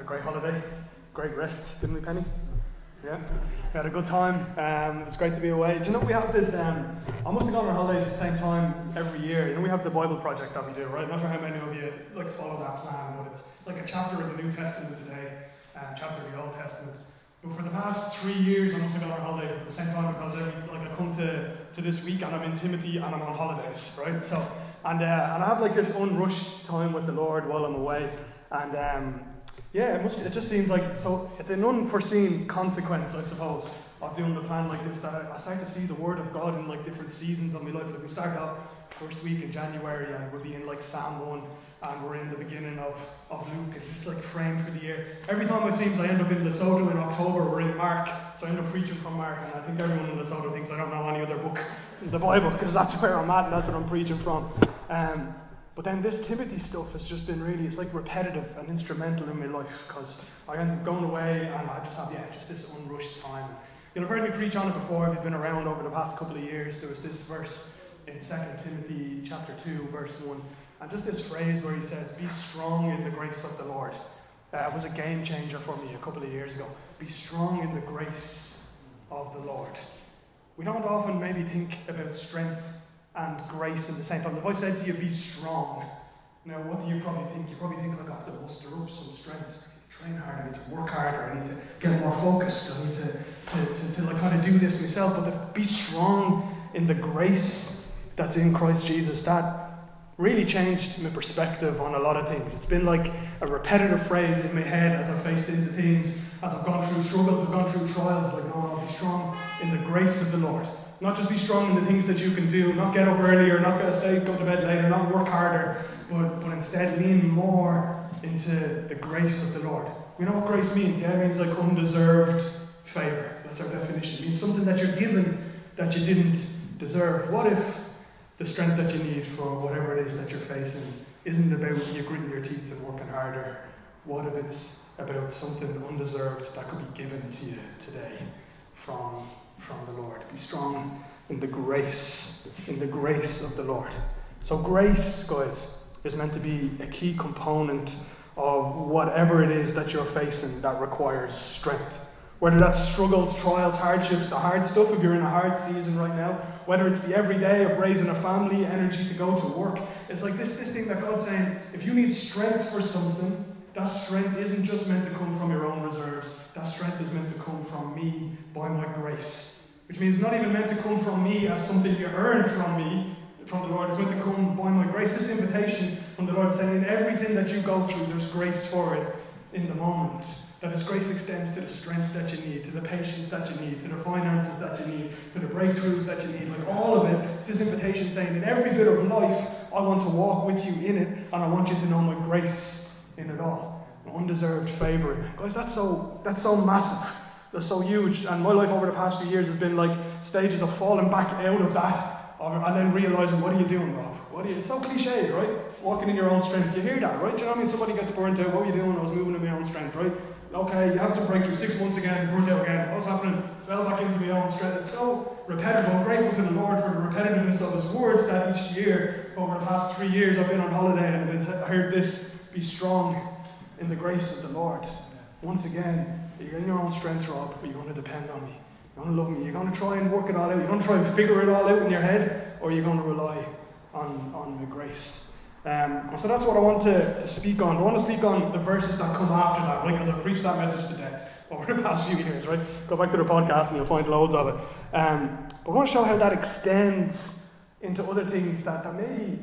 great holiday, great rest, didn't we, Penny? Yeah, we had a good time. It's great to be away. Do you know we have this? I must have gone on holidays at the same time every year. You know we have the Bible project that we do, right? I'm not sure how many of you follow that plan, but it's like a chapter of the New Testament today, chapter of the Old Testament. But for the past 3 years, I must have gone on holiday at the same time because I come to this week and I'm in Timothy and I'm on holidays, right? So and I have this unrushed time with the Lord while I'm away, and it just seems like it's an unforeseen consequence, I suppose, of doing the plan like this, that I start to see the Word of God in different seasons of my life. Like we start off first week in January and we'll be in Psalm 1, and we're in the beginning of Luke, and it's framed for the year. Every time it seems I end up in Lesotho in October, we're in Mark, so I end up preaching from Mark, and I think everyone in Lesotho thinks I don't know any other book in the Bible, because that's where I'm at and that's what I'm preaching from. But then this Timothy stuff has just been really, it's repetitive and instrumental in my life, because I end up going away and I just have, just this unrushed time. You'll have heard me preach on it before if you've been around over the past couple of years. There was this verse in 2 Timothy chapter 2, verse 1, and just this phrase where he says, be strong in the grace of the Lord. It was a game changer for me a couple of years ago. Be strong in the grace of the Lord. We don't often maybe think about strength and grace in the same time. If I said to you, be strong, now what do you probably think? You probably think, I have to muster up some strength. Train harder, I need to work harder, I need to get more focused, I need to kind of do this myself. But to be strong in the grace that's in Christ Jesus, that really changed my perspective on a lot of things. It's been a repetitive phrase in my head as I've faced into things, as I've gone through struggles, I've gone through trials. No, I'll be strong in the grace of the Lord. Not just be strong in the things that you can do, not get up earlier, not go to bed later, not work harder, but instead lean more into the grace of the Lord. We know what grace means, yeah? It means undeserved favour. That's our definition. It means something that you're given that you didn't deserve. What if the strength that you need for whatever it is that you're facing isn't about you gritting your teeth and working harder? What if it's about something undeserved that could be given to you today from the Lord? Be strong in the grace of the Lord. So grace, guys, is meant to be a key component of whatever it is that you're facing that requires strength. Whether that's struggles, trials, hardships, the hard stuff, if you're in a hard season right now, whether it's the everyday of raising a family, energy to go to work. It's this thing that God's saying, if you need strength for something, that strength isn't just meant to come from your own reserves. That strength is meant to come from me by my grace. Which means it's not even meant to come from me as something you earned from me, from the Lord. It's meant to come by my grace. This invitation from the Lord saying, in everything that you go through, there's grace for it in the moment. That His grace extends to the strength that you need, to the patience that you need, to the finances that you need, to the breakthroughs that you need. All of it, it's this invitation saying, in every bit of life, I want to walk with you in it, and I want you to know my grace in it all. Undeserved favour. Guys, that's so massive. That's so huge. And my life over the past few years has been stages of falling back out of that, and then realising, what are you doing, Rob? It's so cliche, right? Walking in your own strength. You hear that, right? Do you know what I mean? Somebody gets burnt out. What were you doing? I was moving in my own strength, right? Okay, you have to break through 6 months again, burnt out again. What's happening? Fell back into my own strength. It's so repetitive. I'm grateful to the Lord for the repetitiveness of His words that each year, over the past 3 years, I've been on holiday and I heard this, be strong in the grace of the Lord. Once again, you're in your own strength, Rob, but you're going to depend on me. You're going to love me. You're going to try and work it all out. You're going to try and figure it all out in your head, or you're going to rely on the grace. So that's what I want to speak on. I want to speak on the verses that come after that, right? Because I've preached that message to death over the past few years, right? Go back to the podcast and you'll find loads of it. But I want to show how that extends into other things that maybe,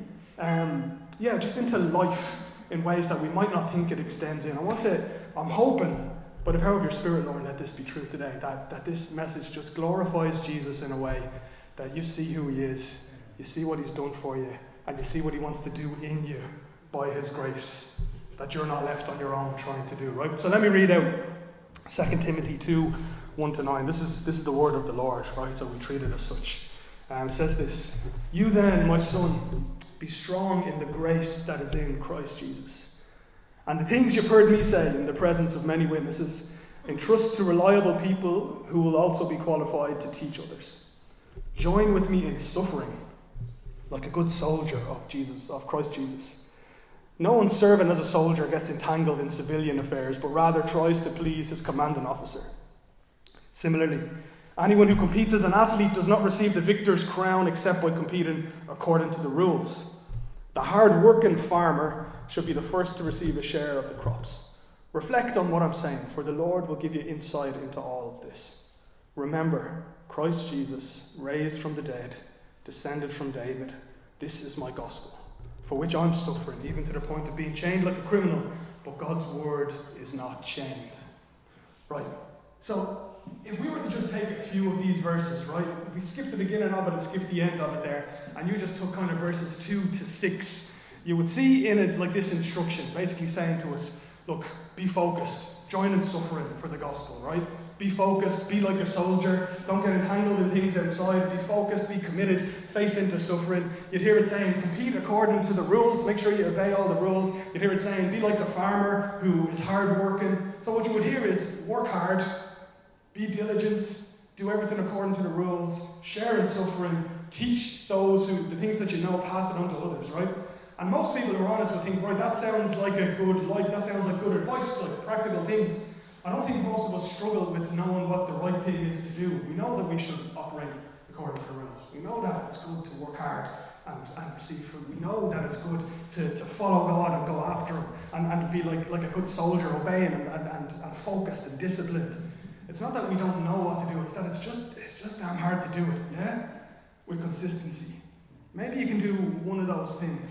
just into life in ways that we might not think it extends in. I'm hoping, by the power of your Spirit, Lord, let this be true today, that this message just glorifies Jesus in a way that you see who He is, you see what He's done for you, and you see what He wants to do in you by His grace, that you're not left on your own trying to do, right? So let me read out 2 Timothy 2, 1-9. This is the word of the Lord, right? So we treat it as such. It says this, you then, my son, be strong in the grace that is in Christ Jesus. And the things you've heard me say in the presence of many witnesses, entrust to reliable people who will also be qualified to teach others. Join with me in suffering, like a good soldier of Christ Jesus. No one serving as a soldier gets entangled in civilian affairs, but rather tries to please his commanding officer. Similarly, anyone who competes as an athlete does not receive the victor's crown except by competing according to the rules. The hard-working farmer should be the first to receive a share of the crops. Reflect on what I'm saying, for the Lord will give you insight into all of this. Remember, Christ Jesus, raised from the dead, descended from David. This is my gospel, for which I'm suffering, even to the point of being chained like a criminal. But God's word is not chained. Right, so if we were to just take a few of these verses, right, if we skip the beginning of it and skip the end of it there, and you just took kind of verses 2 to 6, you would see in it like this instruction, basically saying to us, look, be focused, join in suffering for the gospel, right? Be focused, be like a soldier, don't get entangled in things outside, be focused, be committed, face into suffering. You'd hear it saying, compete according to the rules, make sure you obey all the rules. You'd hear it saying, be like the farmer who is hard working. So what you would hear is, work hard, be diligent, do everything according to the rules, share in suffering, teach those who, the things that you know, pass it on to others, right? And most people who are honest would think, right, that sounds like a good life, that sounds like good advice, like practical things. I don't think most of us struggle with knowing what the right thing is to do. We know that we should operate according to the rules. We know that it's good to work hard and receive food. We know that it's good to follow God and go after Him and be like a good soldier, obeying and focused and disciplined. It's not that we don't know what to do, it's that it's just damn hard to do it, yeah? With consistency. Maybe you can do one of those things.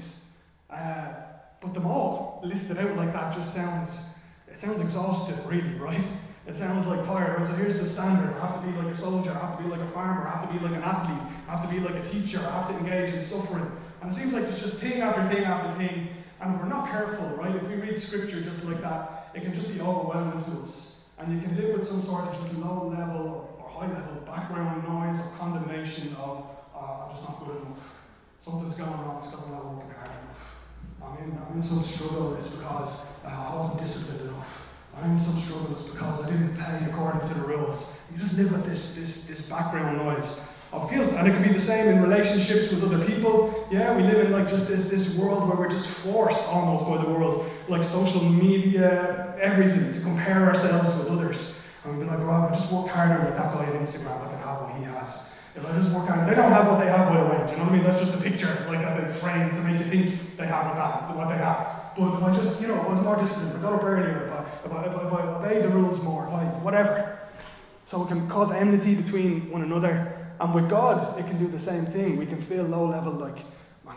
But them all listed out like that just sounds exhaustive, really, right? It sounds like tired. Right? So here's the standard. I have to be like a soldier, I have to be like a farmer, I have to be like an athlete, I have to be like a teacher, I have to engage in suffering. And it seems like it's just thing after thing after thing. And if we're not careful, right, if we read scripture just like that, it can just be overwhelming to us. And you can live with some sort of just low level or high level background noise or condemnation of, I'm just not good enough. Something's going wrong, it's because I'm not working hard enough. I'm in some struggle, it's because I wasn't disciplined enough. I'm in some struggles because I didn't pay according to the rules. You just live with this background noise of guilt. And it can be the same in relationships with other people. Yeah, we live in like just this world where we're just forced almost by the world, like social media, everything, to compare ourselves with others. And we'd be like, well, if I just work harder like that guy on Instagram, I can have what he has. If I just work hard, they don't have what they have, by the way. Do you know what I mean? That's just a picture, like as a frame to make you think they have what they have. But if I just, I was more disciplined, if I got up earlier, if I obey the rules more, whatever. So it can cause enmity between one another. And with God, it can do the same thing. We can feel low level like, man,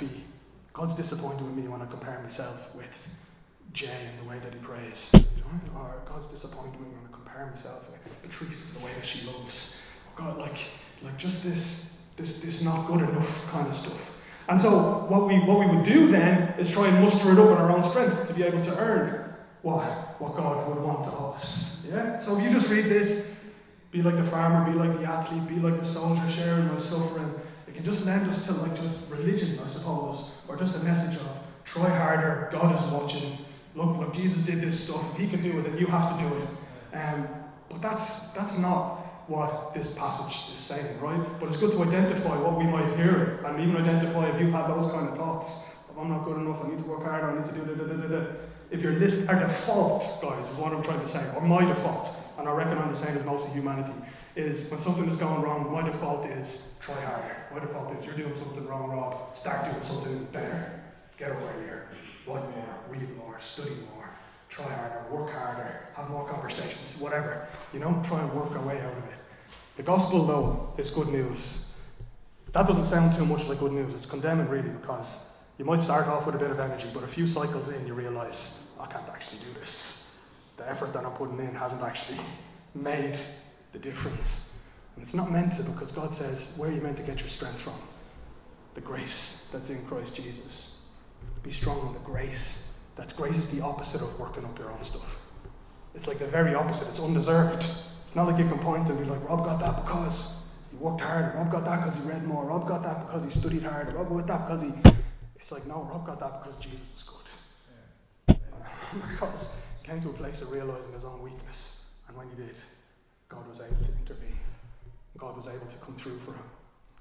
God's disappointed with me when I compare myself with Jay and the way that he prays. Or God's disappointed with me when I compare myself with Patrice and the way that she loves. God, like just this not good enough kind of stuff. And so what we would do then is try and muster it up in our own strength to be able to earn what God would want of us. Yeah? So if you just read this, be like the farmer, be like the athlete, be like the soldier, sharing my suffering, it can just lend us to like just religion, I suppose, or just a message of try harder, God is watching. Look, Jesus did this stuff. If He can do it, then you have to do it. But that's not what this passage is saying, right? But it's good to identify what we might hear, and even identify if you've had those kind of thoughts of I'm not good enough, I need to work harder, I need to do da. If your list are defaults, guys, is what I'm trying to say, or my default, and I reckon I'm the same as most of humanity, is when something is going wrong, my default is try harder. My default is you're doing something wrong, Rob. Start doing something better. Get up earlier, write more, read more, study more. Try harder, work harder, have more conversations, whatever. Try and work our way out of it. The gospel, though, is good news. That doesn't sound too much like good news. It's condemning, really, because you might start off with a bit of energy, but a few cycles in, you realise, I can't actually do this. The effort that I'm putting in hasn't actually made the difference. And it's not meant to, because God says, where are you meant to get your strength from? The grace that's in Christ Jesus. Be strong in the grace. That grace is the opposite of working up your own stuff. It's like the very opposite. It's undeserved. It's not like you can point and be like, Rob got that because he worked harder. Rob got that because he read more. Rob got that because he studied harder. Rob got that because he... It's like, no, Rob got that because Jesus was good. Because he came to a place of realising his own weakness. And when he did, God was able to intervene. God was able to come through for him.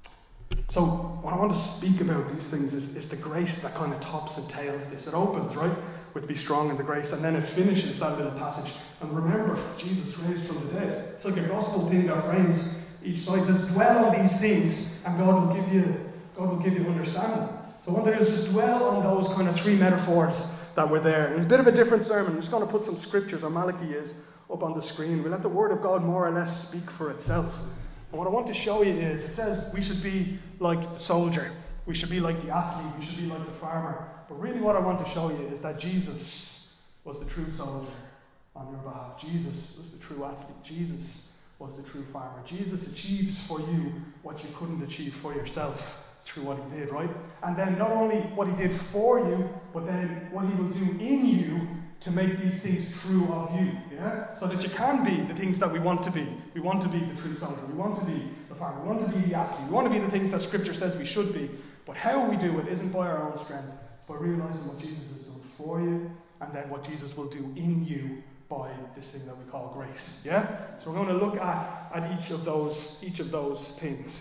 So what I want to speak about these things is the grace that kind of tops and tails this. It opens, right, with be strong in the grace, and then it finishes that little passage. And remember, Jesus raised from the dead. It's like a gospel thing that frames each side. Just dwell on these things, and God will give you understanding. So what I want to do is just dwell on those kind of three metaphors that were there. And it's a bit of a different sermon. I'm just going to put some scriptures on Malachi is up on the screen. We'll let the Word of God more or less speak for itself. And what I want to show you is, it says we should be like the soldier. We should be like the athlete. We should be like the farmer. But really what I want to show you is that Jesus was the true soldier on your behalf. Jesus was the true athlete. Jesus was the true farmer. Jesus achieves for you what you couldn't achieve for yourself through what he did, right? And then not only what he did for you, but then what he will do in you to make these things true of you, yeah? So that you can be the things that we want to be. We want to be the true soldier. We want to be the farmer. We want to be the athlete. We want to be the things that Scripture says we should be. But how we do it isn't by our own strength. It's by realizing what Jesus has done for you, and then what Jesus will do in you by this thing that we call grace. Yeah? So we're going to look at each of those things.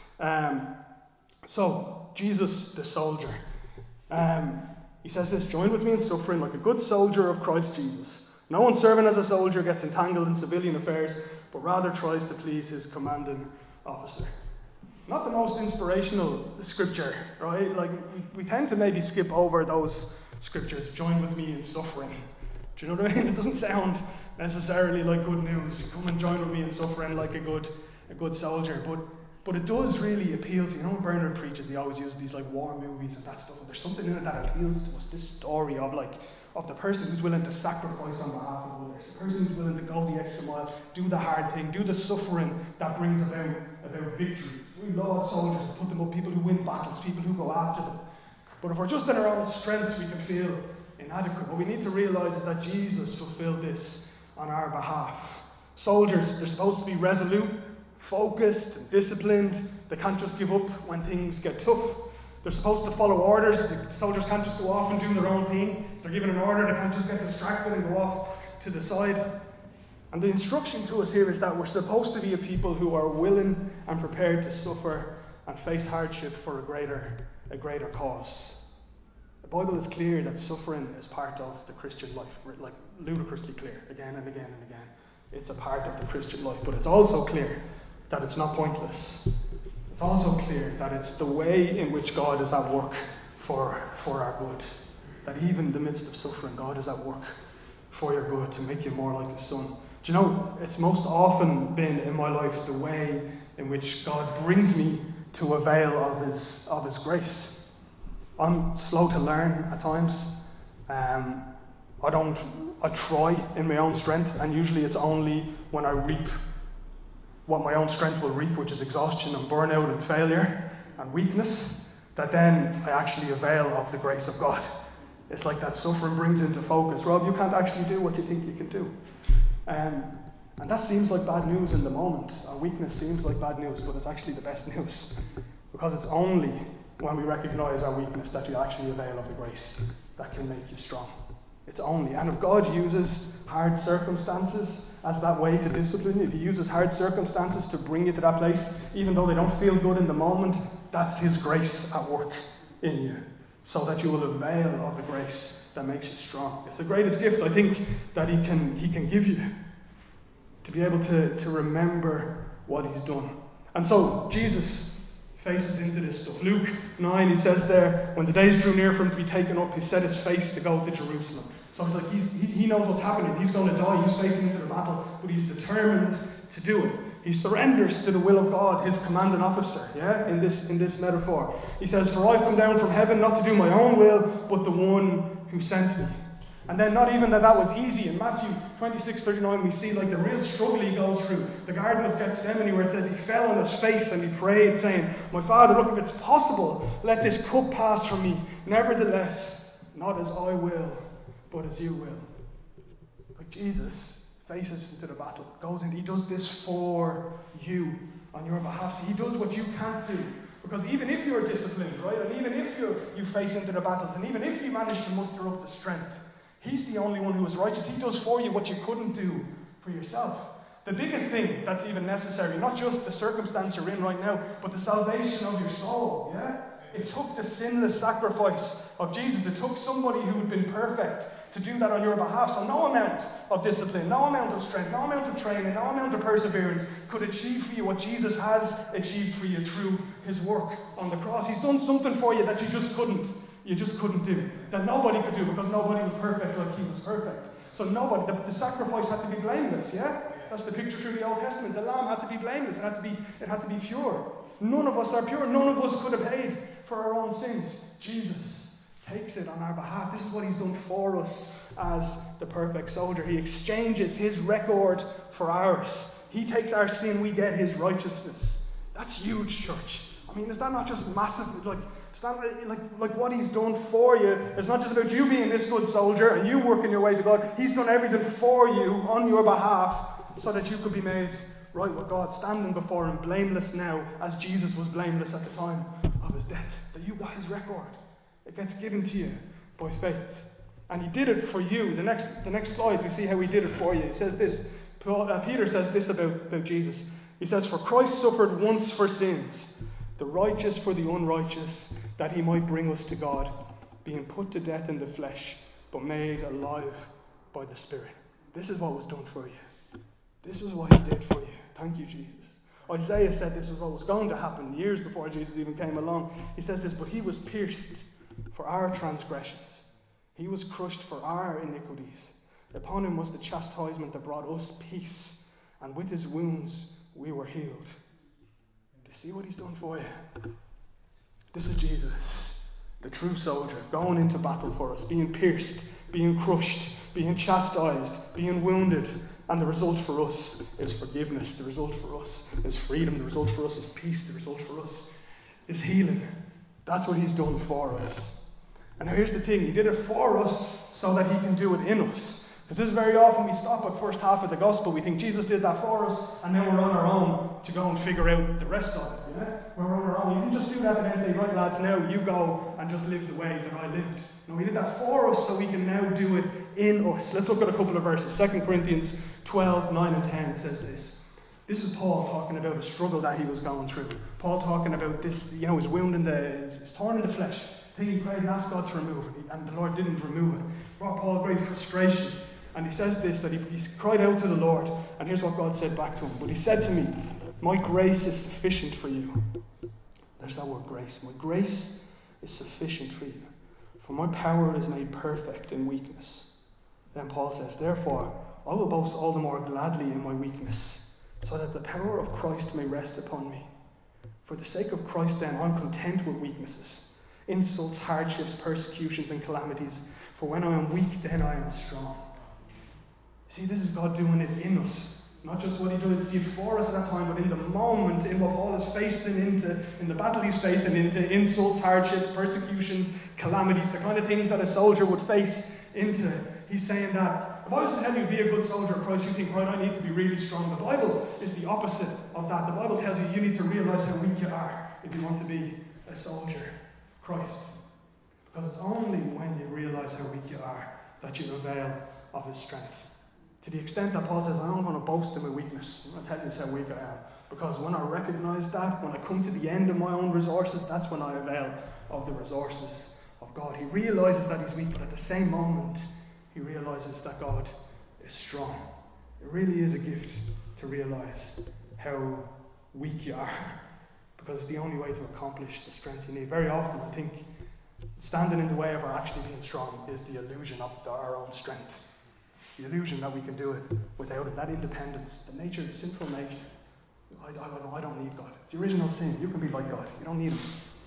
So Jesus the soldier. He says this: join with me in suffering like a good soldier of Christ Jesus. No one serving as a soldier gets entangled in civilian affairs, but rather tries to please his commanding officer. Not the most inspirational scripture, right? Like we tend to maybe skip over those scriptures. Join with me in suffering. Do you know what I mean? It doesn't sound necessarily like good news. Come and join with me in suffering like a good soldier. But it does really appeal to you. You know, when Bernard preaches, he always uses these like war movies and that stuff. And there's something in it that appeals to us. This story of the person who's willing to sacrifice on behalf of others, the person who's willing to go the extra mile, do the hard thing, do the suffering that brings about victory. We laud soldiers, put them up, people who win battles, people who go after them. But if we're just in our own strength, we can feel inadequate. What we need to realise is that Jesus fulfilled this on our behalf. Soldiers, they're supposed to be resolute, focused and disciplined. They can't just give up when things get tough. They're supposed to follow orders. The soldiers can't just go off and do their own thing. If they're given an order, they can't just get distracted and go off to the side. And the instruction to us here is that we're supposed to be a people who are willing and prepared to suffer and face hardship for a greater cause. The Bible is clear that suffering is part of the Christian life, like ludicrously clear, again and again and again. It's a part of the Christian life, but it's also clear that it's not pointless. It's also clear that it's the way in which God is at work for our good. That even in the midst of suffering, God is at work for your good, to make you more like His Son. Do you know, it's most often been in my life the way in which God brings me to avail of His grace. I'm slow to learn at times. I try in my own strength, and usually it's only when I reap what my own strength will reap, which is exhaustion and burnout and failure and weakness, that then I actually avail of the grace of God. It's like that suffering brings into focus. Rob, you can't actually do what you think you can do. And that seems like bad news in the moment. Our weakness seems like bad news, but it's actually the best news. Because it's only when we recognise our weakness that we actually avail of the grace that can make you strong. It's only. And if God uses hard circumstances as that way to discipline you, if He uses hard circumstances to bring you to that place, even though they don't feel good in the moment, that's His grace at work in you, so that you will avail of the grace that makes you strong. It's the greatest gift, I think, that He can give you, to be able to remember what He's done. And so Jesus faces into this stuff. Luke 9, he says there, when the days drew near for Him to be taken up, He set His face to go to Jerusalem. So it's like he knows what's happening. He's going to die. He's facing into the battle, but he's determined to do it. He surrenders to the will of God, His commanding officer. Yeah, in this metaphor, he says, "For I've come down from heaven not to do my own will, but the one who sent me." And then not even that was easy. In Matthew 26:39, we see like the real struggle He goes through. The Garden of Gethsemane, where it says He fell on His face and He prayed, saying, "My Father, look, if it's possible, let this cup pass from me. Nevertheless, not as I will, but as You will." Like Jesus faces into the battle, goes in, He does this for you on your behalf. He does what you can't do. Because even if you're disciplined, right, and even if you face into the battles, and even if you manage to muster up the strength, He's the only one who is righteous. He does for you what you couldn't do for yourself. The biggest thing that's even necessary, not just the circumstance you're in right now, but the salvation of your soul, yeah? It took the sinless sacrifice of Jesus. It took somebody who had been perfect to do that on your behalf. So no amount of discipline, no amount of strength, no amount of training, no amount of perseverance could achieve for you what Jesus has achieved for you through his work on the cross. He's done something for you that you just couldn't do. That nobody could do because nobody was perfect like he was perfect. So nobody, the sacrifice had to be blameless, yeah? That's the picture through the Old Testament. The lamb had to be blameless. It had to be pure. None of us are pure. None of us could have paid for our own sins. Jesus takes it on our behalf. This is what he's done for us as the perfect soldier. He exchanges his record for ours. He takes our sin, we get his righteousness. That's huge, church. I mean, is that not just massive? Like what he's done for you. It's not just about you being this good soldier and you working your way to God. He's done everything for you on your behalf so that you could be made right with God, standing before him, blameless now, as Jesus was blameless at the time of his death. That you got his record. It gets given to you by faith. And he did it for you. The next slide, we see how he did it for you. It says this. Peter says this about Jesus. He says, "For Christ suffered once for sins, the righteous for the unrighteous, that he might bring us to God, being put to death in the flesh, but made alive by the Spirit." This is what was done for you. This is what he did for you. Thank you, Jesus. Isaiah said this is what was going to happen years before Jesus even came along. He says this, "But he was pierced for our transgressions. He was crushed for our iniquities. Upon him was the chastisement that brought us peace, and with his wounds we were healed." Do you see what he's done for you? This is Jesus, the true soldier, going into battle for us, being pierced, being crushed, being chastised, being wounded. And the result for us is forgiveness. The result for us is freedom. The result for us is peace. The result for us is healing. That's what he's done for us. And now here's the thing. He did it for us so that he can do it in us. Because this is very often we stop at first half of the gospel. We think Jesus did that for us, and then we're on our own to go and figure out the rest of it. Yeah? We're on our own. You didn't just do that and then say, "Right, lads, now you go and just live the way that I lived." No, he did that for us so we can now do it in us. Let's look at a couple of verses. 2 Corinthians 12, 9 and 10 says this. This is Paul talking about a struggle that he was going through. Paul talking about this, his wound his torn in the flesh. Thing he prayed and asked God to remove it, and the Lord didn't remove it. It brought Paul great frustration. And he says this, that he cried out to the Lord, and here's what God said back to him. "But he said to me, 'My grace is sufficient for you.'" There's that word, grace. "My grace is sufficient for you, for my power is made perfect in weakness." Then Paul says, "Therefore, I will boast all the more gladly in my weakness, so that the power of Christ may rest upon me. For the sake of Christ, then, I'm content with weaknesses, insults, hardships, persecutions, and calamities. For when I am weak, then I am strong." See, this is God doing it in us. Not just what he did for us at that time, but in the moment, in what Paul is facing in the battle he's facing into, insults, hardships, persecutions, calamities, the kind of things that a soldier would face into. He's saying that if I was to tell you to be a good soldier of Christ, you think, right, I need to be really strong. The Bible is the opposite of that. The Bible tells you need to realize how weak you are if you want to be a soldier of Christ. Because it's only when you realize how weak you are that you avail of his strength. To the extent that Paul says, "I don't want to boast in my weakness. I'm going to tell you how weak I am. Because when I recognize that, when I come to the end of my own resources, that's when I avail of the resources of God." He realizes that he's weak, but at the same moment, he realizes that God is strong. It really is a gift to realize how weak you are. Because it's the only way to accomplish the strength you need. Very often, I think, standing in the way of our actually being strong is the illusion of our own strength. The illusion that we can do it without it, that independence, the nature, the sinful nature. I don't need God. It's the original sin. You can be like God. You don't need him.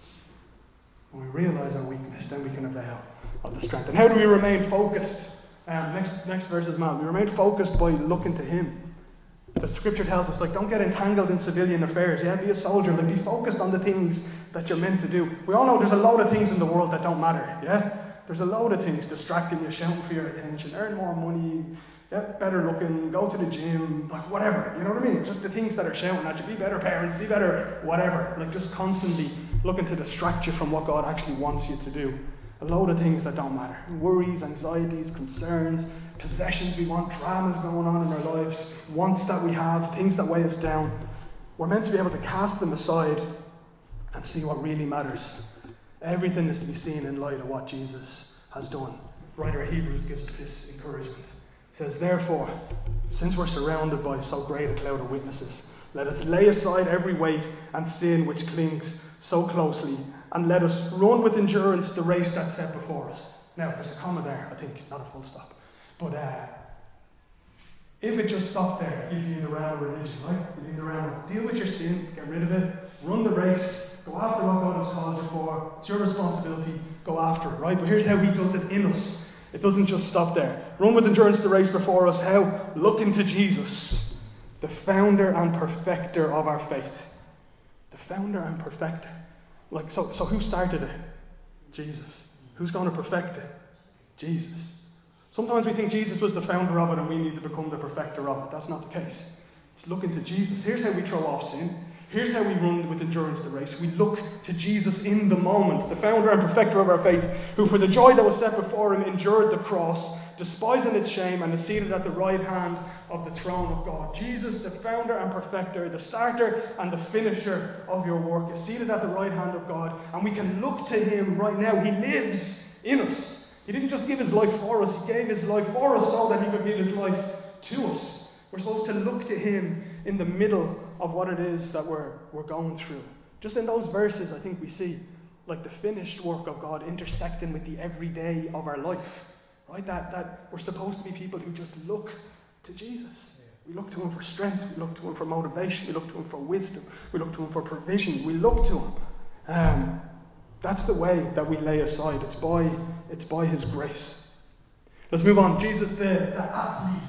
When we realize our weakness, then we can avail of the strength. And how do we remain focused? Next verses, man. We remain focused by looking to him. The scripture tells us, don't get entangled in civilian affairs. Yeah, be a soldier. Be focused on the things that you're meant to do. We all know there's a load of things in the world that don't matter. Yeah? There's a load of things distracting you, shouting for your attention, earn more money, get better looking, go to the gym, whatever. You know what I mean? Just the things that are shouting at you. Be better parents, be better whatever. Just constantly looking to distract you from what God actually wants you to do. A load of things that don't matter. Worries, anxieties, concerns, possessions we want, dramas going on in our lives, wants that we have, things that weigh us down. We're meant to be able to cast them aside and see what really matters. Everything is to be seen in light of what Jesus has done. The writer of Hebrews gives us this encouragement. He says, therefore, since we're surrounded by so great a cloud of witnesses, let us lay aside every weight and sin which clings so closely, and let us run with endurance the race that's set before us. Now, there's a comma there, I think, not a full stop. But if it just stopped there, you'd be in the realm of religion, right? You'd be in the realm of deal with your sin, get rid of it, run the race, go after what God has called you for. It's your responsibility, go after it, right? But here's how He does it in us. It doesn't just stop there. Run with endurance the race before us. How? Look into Jesus, the founder and perfecter of our faith. The founder and perfecter. So who started it? Jesus. Who's going to perfect it? Jesus. Sometimes we think Jesus was the founder of it and we need to become the perfecter of it. That's not the case. It's looking to Jesus. Here's how we throw off sin. Here's how we run with endurance the race. We look to Jesus in the moment, the founder and perfecter of our faith, who for the joy that was set before Him endured the cross, despising its shame, and is seated at the right hand of the throne of God. Jesus, the founder and perfecter, the starter and the finisher of your work, is seated at the right hand of God, and we can look to Him right now. He lives in us. He didn't just give His life for us, He gave His life for us so that He could give His life to us. We're supposed to look to Him in the middle of what it is that we're going through. Just in those verses, I think we see like the finished work of God intersecting with the everyday of our life. Right? That we're supposed to be people who just look to Jesus. We look to Him for strength, we look to Him for motivation, we look to Him for wisdom, we look to Him for provision, we look to Him. That's the way that we lay aside. It's by His grace. Let's move on. Jesus, the athlete.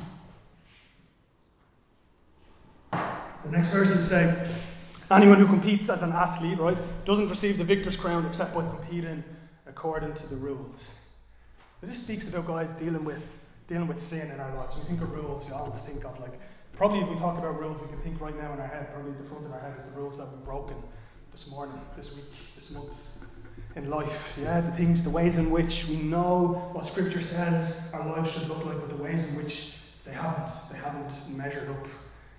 The next verses say, anyone who competes as an athlete, right, doesn't receive the victor's crown except by competing according to the rules. Now, this speaks about guys dealing with sin in our lives. We think of rules, you always think of probably if we talk about rules, we can think right now in our head, probably at the front of our head is the rules that we've broken this morning, this week, this month. In life, the things, the ways in which we know what Scripture says our lives should look like, but the ways in which they haven't measured up.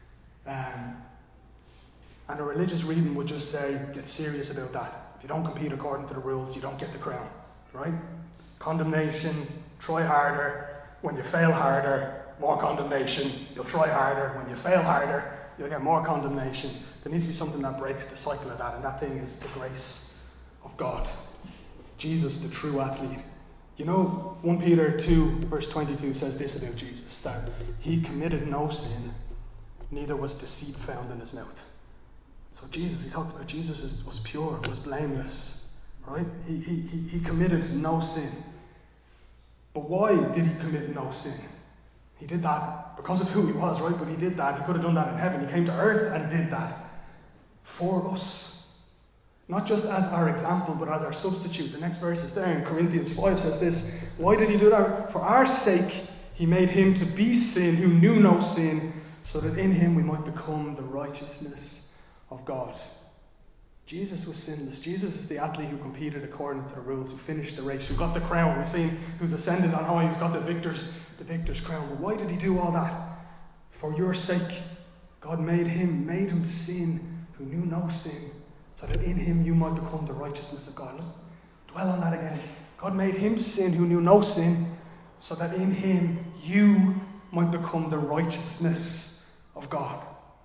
And a religious reading would just say, get serious about that. If you don't compete according to the rules, you don't get the crown, right? Condemnation, try harder. When you fail harder, more condemnation. You'll try harder. When you fail harder, you'll get more condemnation. There needs to be something that breaks the cycle of that, and that thing is the grace of God. Jesus, the true athlete. You know, 1 Peter 2 verse 22 says this about Jesus, that He committed no sin, neither was deceit found in His mouth. So Jesus, he talked about Jesus was pure, was blameless, right? He committed no sin. But why did He commit no sin? He did that because of who He was, right? But He did that. He could have done that in heaven. He came to earth and did that for us. Not just as our example, but as our substitute. The next verse is there in Corinthians 5 says this. Why did He do that? For our sake He made Him to be sin who knew no sin, so that in Him we might become the righteousness of God. Jesus was sinless. Jesus is the athlete who competed according to the rules, who finished the race, who got the crown. We've seen who's ascended on high, who's got the victor's crown. But why did He do all that? For your sake. God made Him sin who knew no sin, so that in Him you might become the righteousness of God. Let's dwell on that again. God made Him sin who knew no sin, so that in Him you might become the righteousness of God.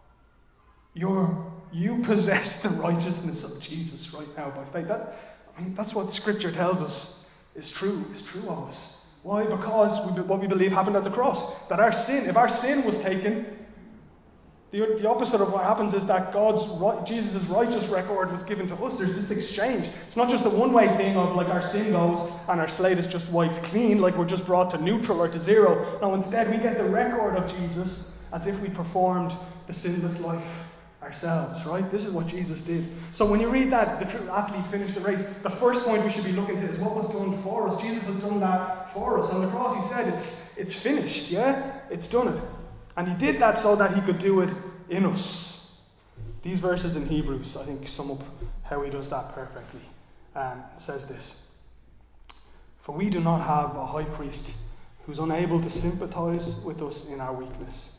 You possess the righteousness of Jesus right now by faith. That's what Scripture tells us is true of us. Why? Because what we believe happened at the cross. That if our sin was taken, the opposite of what happens is that Jesus' righteous record was given to us. There's this exchange. It's not just a one-way thing of our sin goes and our slate is just wiped clean, like we're just brought to neutral or to zero. No, instead we get the record of Jesus as if we performed the sinless life ourselves, right? This is what Jesus did. So when you read that, the true athlete finished the race, the first point we should be looking to is what was done for us. Jesus has done that for us. On the cross He said, it's finished, it's done it. And He did that so that He could do it in us. These verses in Hebrews, I think, sum up how He does that perfectly. It says this. For we do not have a high priest who's unable to sympathize with us in our weakness,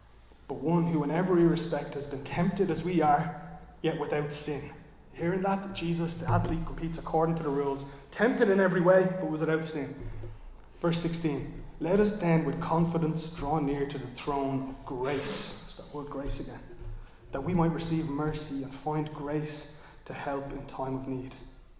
but one who in every respect has been tempted as we are, yet without sin. Hearing that, Jesus, the athlete, competes according to the rules, tempted in every way, but was without sin. Verse 16, let us then with confidence draw near to the throne of grace. It's that word grace again. That we might receive mercy and find grace to help in time of need.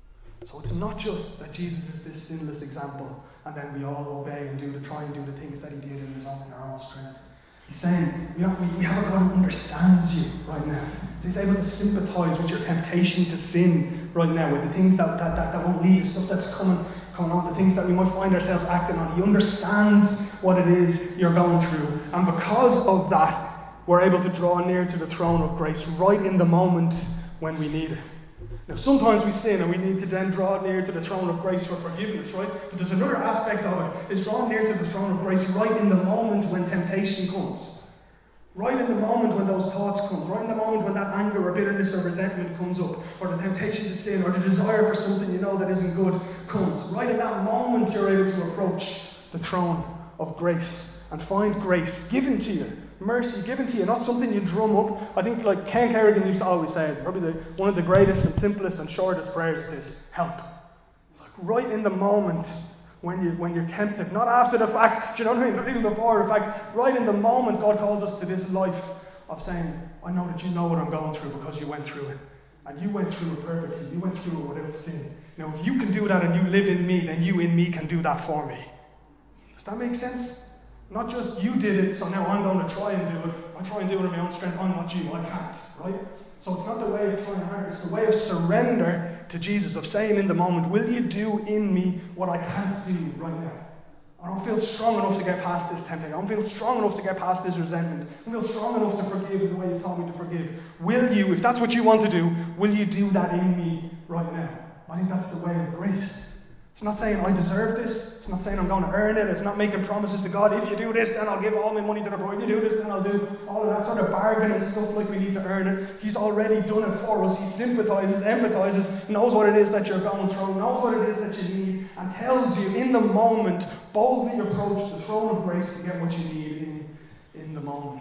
So it's not just that Jesus is this sinless example and then we all obey and try and do the things that he did in our own strength. He's saying, we have a God who understands you right now. He's able to sympathize with your temptation to sin right now, with the things that won't lead, the stuff that's coming on, the things that we might find ourselves acting on. He understands what it is you're going through. And because of that, we're able to draw near to the throne of grace right in the moment when we need it. Now, sometimes we sin and we need to then draw near to the throne of grace for forgiveness, right? But there's another aspect of it, is drawing near to the throne of grace right in the moment when temptation comes. Right in the moment when those thoughts come, right in the moment when that anger or bitterness or resentment comes up, or the temptation to sin, or the desire for something you know that isn't good comes. Right in that moment you're able to approach the throne of grace and find grace given to you. Mercy given to you, not something you drum up. I think like Ken Kerrigan used to always say, probably one of the greatest and simplest and shortest prayers is help. Like right in the moment when you're tempted, not after the fact, do you know what I mean? Not even before the fact, right in the moment God calls us to this life of saying, I know that you know what I'm going through because you went through it. And you went through it perfectly. You went through it without sin. Now if you can do that and you live in me, then you in me can do that for me. Does that make sense? Not just you did it, so now I'm going to try and do it. I try and do it in my own strength. I'm not you. I can't. Right? So it's not the way of trying harder. It's the way of surrender to Jesus, of saying in the moment, will you do in me what I can't do right now? I don't feel strong enough to get past this temptation. I don't feel strong enough to get past this resentment. I don't feel strong enough to forgive in the way you taught me to forgive. Will you, if that's what you want to do, will you do that in me right now? I think that's the way of grace. It's not saying I deserve this. It's not saying I'm going to earn it. It's not making promises to God. If you do this, then I'll give all my money to the poor. If you do this, then I'll do all of that sort of bargaining stuff like we need to earn it. He's already done it for us. He sympathizes, empathizes, knows what it is that you're going through, knows what it is that you need, and tells you in the moment, boldly approach the throne of grace to get what you need in the moment.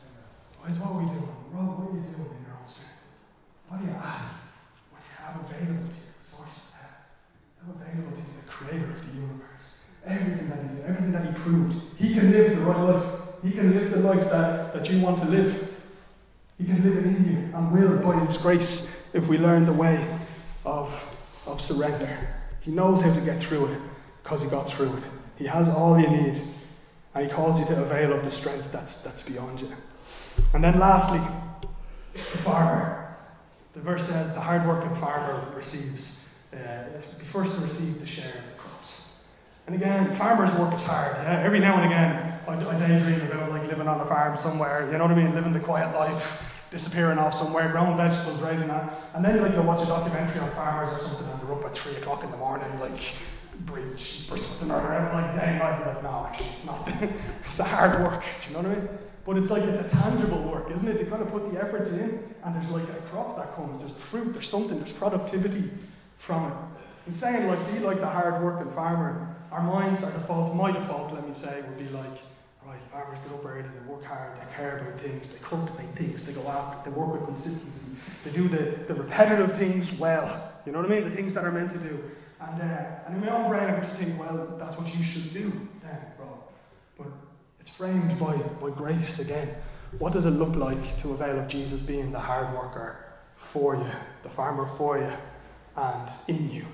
What are we doing? Rob, what are you doing in your own strength? What do you have? What do you have available to you? Resources available to the creator of the universe. Everything that he did, everything that he proved. He can live the right life. He can live the life that you want to live. He can live it in you and will by his grace if we learn the way of surrender. He knows how to get through it because he got through it. He has all you need and he calls you to avail of the strength that's beyond you. And then lastly, the farmer. The verse says the hard-working farmer receives be first to receive the share of the crops. And again, farmers' work is hard. Yeah? Every now and again, I daydream about like living on a farm somewhere. You know what I mean? Living the quiet life, disappearing off somewhere, growing vegetables, raising that. And then like you'll watch a documentary on farmers or something, and they're up at 3 o'clock in the morning, like breed sheep or something, or they're out like day and night. Like, no, actually, it's not. It's the hard work. Do you know what I mean? But it's like it's a tangible work, isn't it? They kind of put the efforts in, and there's like a crop that comes. There's fruit. There's something. There's productivity from it. And saying like be like the hard working farmer, our minds, our default, my default, let me say, would be like, right, farmers get up early, they work hard, they care about things, they cultivate things, they go after, they work with consistency, they do the repetitive things well. You know what I mean? The things that are meant to do. And in my own brain I would just think, well, that's what you should do then, Rob. But it's framed by grace again. What does it look like to avail of Jesus being the hard worker for you, the farmer for you, and in you?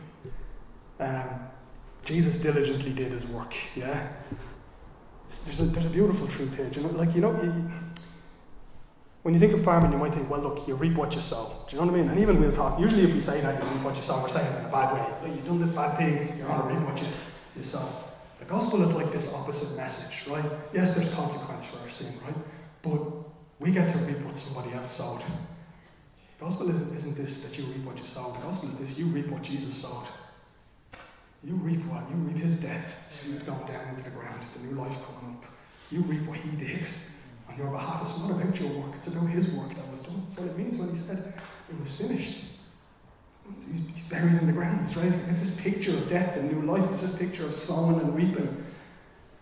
Jesus diligently did his work, yeah? There's a beautiful truth here. Do you know, when you think of farming, you might think, well, look, you reap what you sow. Do you know what I mean? And even we'll talk, usually if we say that you reap what you sow, we're saying it in a bad way. Like, you've done this bad thing, you're going to reap what you sow. The gospel is like this opposite message, right? Yes, there's consequence for our sin, right? But we get to reap what somebody else sowed. The gospel isn't this that you reap what you sow. The gospel is this, you reap what Jesus sowed. You reap what? You reap his death, seeds going down into the ground, the new life coming up. You reap what he did on your behalf. It's not about your work, it's about his work that was done. That's what it means when he said it was finished. He's buried in the ground, he's raised. It's this picture of death and new life. It's this picture of sowing and reaping.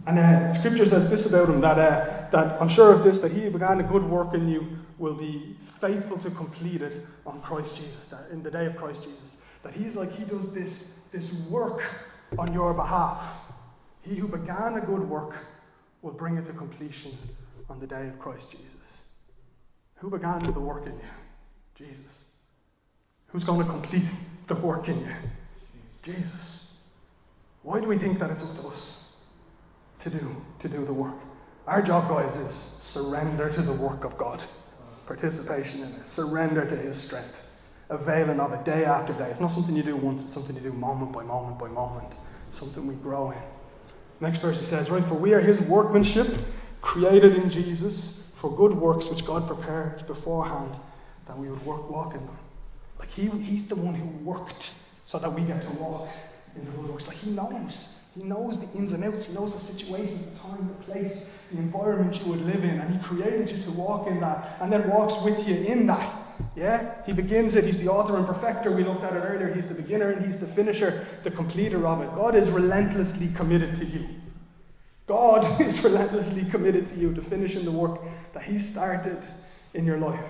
And Scripture says this about him, that I'm sure of this, that he who began a good work in you will be faithful to complete it on Christ Jesus, that in the day of Christ Jesus. That he does this work on your behalf. He who began a good work will bring it to completion on the day of Christ Jesus. Who began the work in you? Jesus. Who's going to complete the work in you? Jesus. Why do we think that it's up to us to do the work? Our job, guys, is surrender to the work of God. Participation in it. Surrender to His strength. Availing of it day after day. It's not something you do once, it's something you do moment by moment by moment. It's something we grow in. Next verse he says, right, for we are His workmanship, created in Jesus for good works which God prepared beforehand that we would walk in them. Like He's the one who worked so that we get to walk in the good works. Like He knows the ins and outs. He knows the situations, the time, the place, the environment you would live in, and He created you to walk in that, and then walks with you in that. Yeah? He begins it. He's the author and perfecter. We looked at it earlier. He's the beginner and He's the finisher, the completer of it. God is relentlessly committed to you. God is relentlessly committed to you to finishing the work that He started in your life.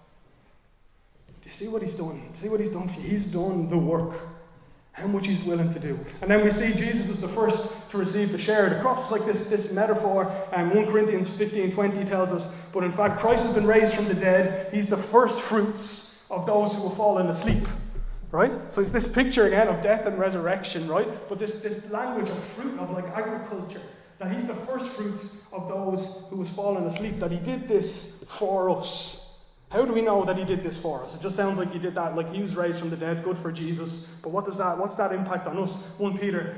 Do you see what He's done? See what He's done for you? He's done the work. How much He's willing to do. And then we see Jesus was the first to receive the share of the crops, like this metaphor. 1 Corinthians 15:20 tells us, but in fact Christ has been raised from the dead. He's the first fruits of those who have fallen asleep. Right? So it's this picture again of death and resurrection, right? But this language of fruit, of like agriculture, that He's the first fruits of those who have fallen asleep, that He did this for us. How do we know that He did this for us? It just sounds like He did that, like He was raised from the dead, good for Jesus. But what's that impact on us? 1 Peter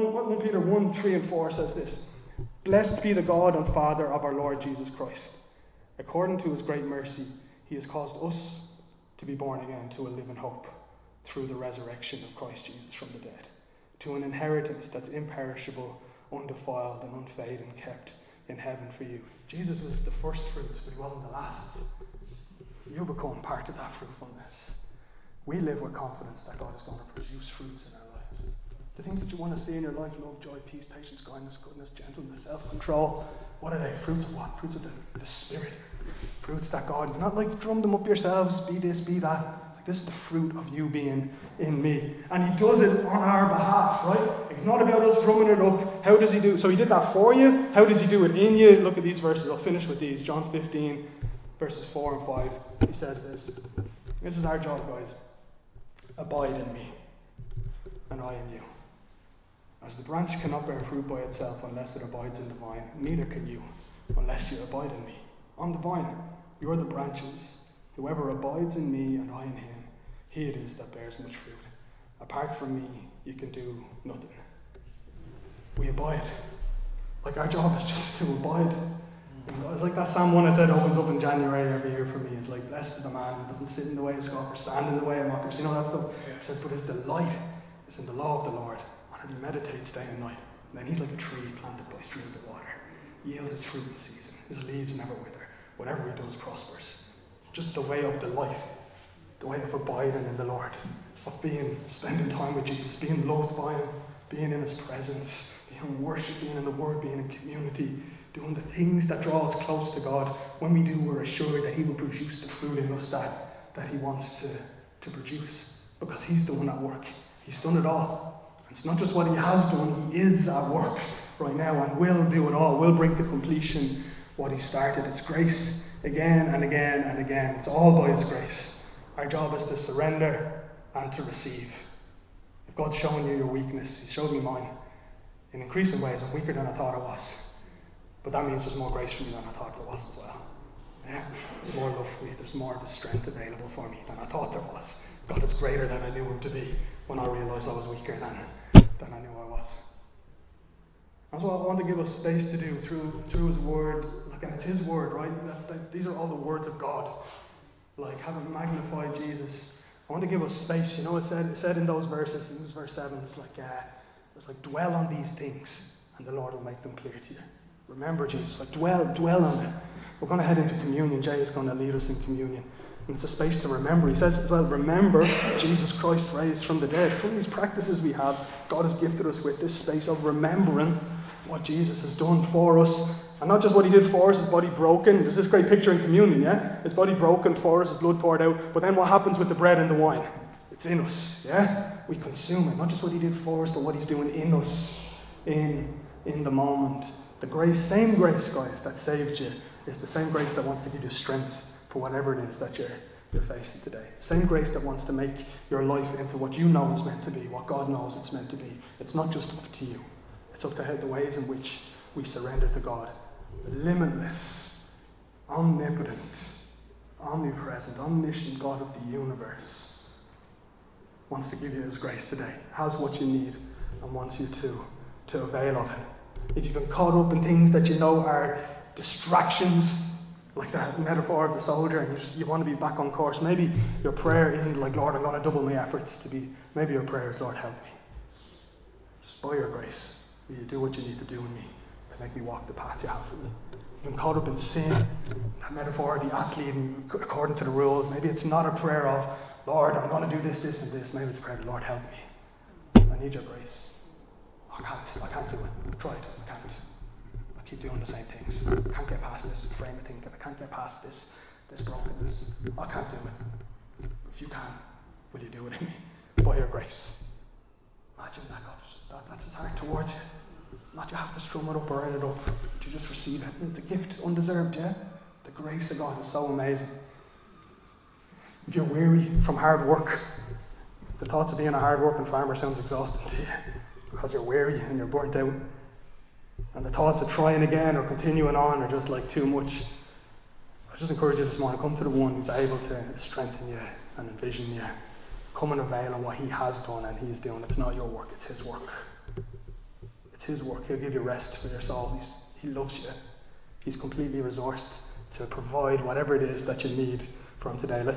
1, 3 and 4 says this. Blessed be the God and Father of our Lord Jesus Christ. According to His great mercy, He has caused us to be born again to a living hope through the resurrection of Christ Jesus from the dead, to an inheritance that's imperishable, undefiled and unfading, kept in heaven for you. Jesus is the first fruits, but He wasn't the last. You become part of that fruitfulness. We live with confidence that God is going to produce fruits in our lives. The things that you want to see in your life, love, joy, peace, patience, kindness, goodness, gentleness, self-control, what are they? Fruits of what? Fruits of the Spirit. Fruits that God, not like drum them up yourselves, be this, be that. Like this is the fruit of you being in me. And He does it on our behalf, right? It's not about us drumming it up. How does He do it? So He did that for you. How does He do it in you? Look at these verses. I'll finish with these. John 15. Verses 4 and 5, He says this. This is our job, guys. Abide in me, and I in you. As the branch cannot bear fruit by itself unless it abides in the vine, neither can you unless you abide in me. I'm the vine, you're the branches. Whoever abides in me and I in him, he it is that bears much fruit. Apart from me, you can do nothing. We abide. Like our job is just to abide. It's like that Psalm 1 I said opens up in January every year for me. It's like, blessed is the man who doesn't sit in the way of scoffers, stand in the way of mockers. You know that stuff? It says, but his delight is in the law of the Lord, and he meditates day and night. And then he's like a tree planted by streams of water. Yields its fruit in season. His leaves never wither. Whatever he does prospers. Just the way of delight. The way of abiding in the Lord. Of spending time with Jesus, being loved by Him, being in His presence, being in worship, being in the Word, being in community. Doing the things that draw us close to God. When we do, we're assured that He will produce the fruit in us that He wants to produce. Because He's the one at work. He's done it all. And it's not just what He has done, He is at work right now and will do it all. Will bring to completion what He started. It's grace again and again and again. It's all by His grace. Our job is to surrender and to receive. If God's shown you your weakness, He showed me mine. In increasing ways, I'm weaker than I thought I was. But that means there's more grace for me than I thought there was as well. Yeah? There's more love for me. There's more of the strength available for me than I thought there was. God is greater than I knew Him to be when I realised I was weaker than I knew I was. That's what I want to give us space to do through His Word. Like, and it's His Word, right? These are all the words of God. Like, having magnified Jesus. I want to give us space. You know, it said in those verses, in this verse 7, it's like dwell on these things and the Lord will make them clear to you. Remember Jesus, like dwell on it. We're going to head into communion. Jay is going to lead us in communion. And it's a space to remember. He says as well, remember Jesus Christ raised from the dead. From these practices we have, God has gifted us with this space of remembering what Jesus has done for us. And not just what he did for us, his body broken. There's this great picture in communion, yeah? His body broken for us, his blood poured out. But then what happens with the bread and the wine? It's in us, yeah? We consume it. Not just what he did for us, but what he's doing in us, in the moment. The grace, same grace, guys, that saved you, is the same grace that wants to give you strength for whatever it is that you're facing today. Same grace that wants to make your life into what you know it's meant to be, what God knows it's meant to be. It's not just up to you. It's up to the ways in which we surrender to God. The limitless, omnipotent, omnipresent, omniscient God of the universe wants to give you his grace today, has what you need, and wants you to avail of it. If you've been caught up in things that you know are distractions, like that metaphor of the soldier, and you want to be back on course, maybe your prayer isn't like, Lord, I'm going to double my efforts to be. Maybe your prayer is, Lord, help me. Just by your grace, will you do what you need to do in me to make me walk the path you have for me. You've been caught up in sin, that metaphor, the athlete, and according to the rules. Maybe it's not a prayer of, Lord, I'm going to do this, this, and this. Maybe it's a prayer, Lord, help me. I need your grace. I can't do it. I've tried. I can't. I keep doing the same things. I can't get past this frame of thinking. I can't get past this brokenness. I can't do it. If you can, will you do it in me? By your grace. Imagine that, God. That's his heart towards you. Not you have to strum it up or earn it up. But you just receive it. The gift, undeserved, yeah? The grace of God is so amazing. If you're weary from hard work, the thoughts of being a hard-working farmer sounds exhausting to you because you're weary and you're burnt out. And the thoughts of trying again or continuing on are just like too much. I just encourage you this morning, come to the one who's able to strengthen you and envision you. Come and avail of what he has done and he's doing. It's not your work, it's his work. It's his work. He'll give you rest for your soul. He loves you. He's completely resourced to provide whatever it is that you need from today.